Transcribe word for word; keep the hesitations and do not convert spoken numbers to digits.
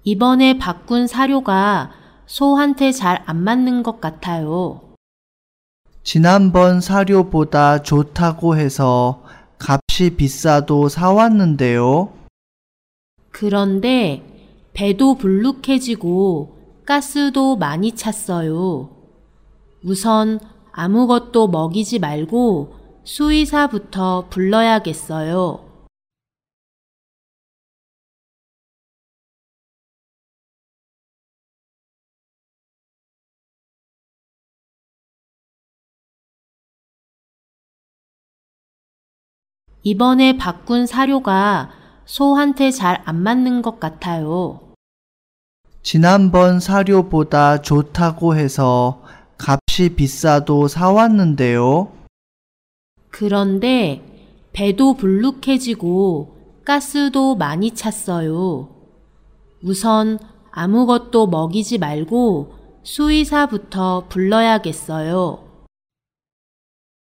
이번에 바꾼 사료가 소한테 잘 안 맞는 것 같아요. 지난번 사료보다 좋다고 해서 값이 비싸도 사왔는데요. 그런데 배도 불룩해지고 가스도 많이 찼어요. 우선 아무것도 먹이지 말고 수의사부터 불러야겠어요. 이번에 바꾼 사료가 소한테 잘 안 맞는 것 같아요. 지난번 사료보다 좋다고 해서 값이 비싸도 사왔는데요. 그런데 배도 불룩해지고 가스도 많이 찼어요. 우선 아무것도 먹이지 말고 수의사부터 불러야겠어요.